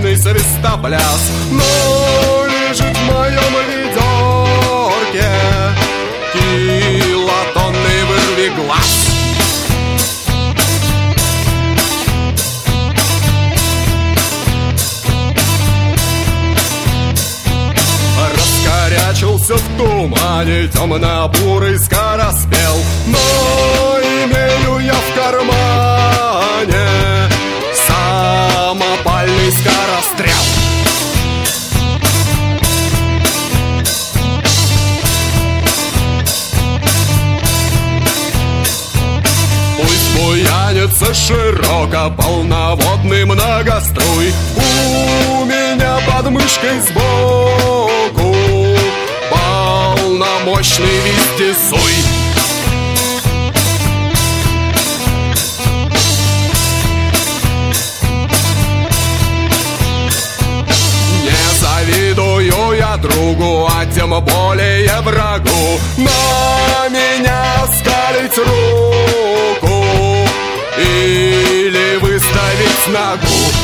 мощный свистопляс. Но лежит в моем ведерке килотонный вырвиглаз. Раскорячился в тумане темно-бурый скороспел, но имею я в кармане самопальный скорострел. Пусть буянится широко полноводный многоструй, у меня под мышкой сбоку полномочный вездесуй. Не завидую я другу, а тем более врагу, на меня скалить руку или выставить ногу.